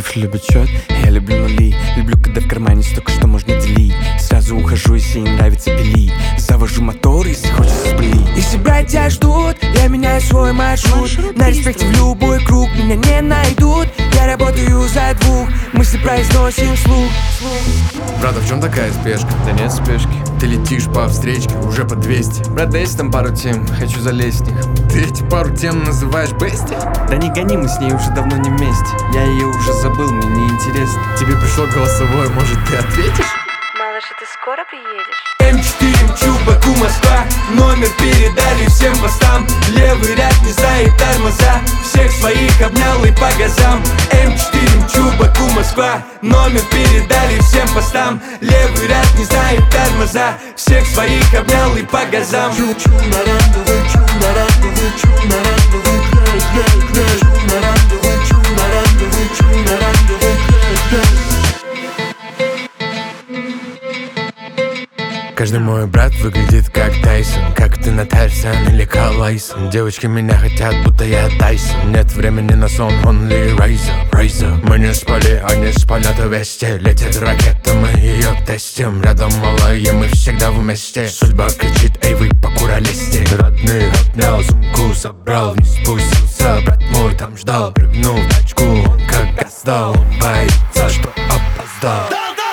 Цифры любят счет, я люблю нули. Люблю, когда в кармане столько, что можно делить. Сразу ухожу, если не нравится пилить. Завожу мотор, если хочется спылить. Если братья ждут, я меняю свой маршрут. На респекте в любой круг меня не найдут. Я работаю за двух, мысли произносим вслух. Брат, а в чем такая спешка? Да нет спешки. Ты летишь по встречке уже по 200. Брат, да есть там пару тем, хочу залезть в них. Ты эти пару тем называешь бести? Да не гони, мы с ней уже давно не вместе. Я ее уже забыл, мне неинтересно. Тебе пришло голосовое, может ты ответишь? Малыш, а ты скоро приедешь? М4 мчу, Баку, Москва. Номер передали всем постам. Левый ряд не знает тормоза. Всех своих обнял и по газам. М4 мчу, Баку, Москва. Номер передали всем постам. Левый ряд не знает тормоза. Всех своих обнял и по газам. Чу-чу на рандеву, чу на рандеву, чу на рандеву, крэш, чу на рандеву, чу на рандеву, чу на рандеву, крэш. Каждый мой брат выглядит как Тайсон. Как ты, Натальсон или Калайсон. Девочки меня хотят, будто я Тайсон. Нет времени на сон, only rise up. Мы не спали, они спалят вести. Летит ракета, мы ее тестим. Рядом малые, мы всегда вместе. Судьба кричит, эй, вы покуролесте. Родных обнял, сумку собрал, вниз спустился. Брат мой там ждал, прыгнул в тачку. Он как газ дал, он боится, что опоздал.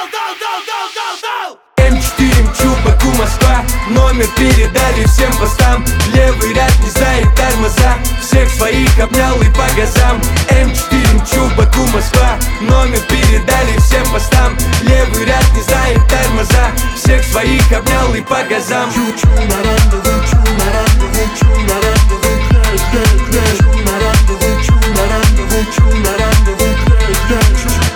М4 мчу, Баку, Москва. Номер передали всем постам. Левый ряд не знает тормоза. Всех своих обнял и по газам. М4 мчу, Баку, Москва. Номер передали всем постам. Левый ряд не знает тормоза. Всех своих обнял и по газам. Чу-чу на рандеву, чу на рандеву, чу на рандеву, крэш, крэш, чу на рандеву, чу на рандеву, чу на рандеву, крэш, крэш.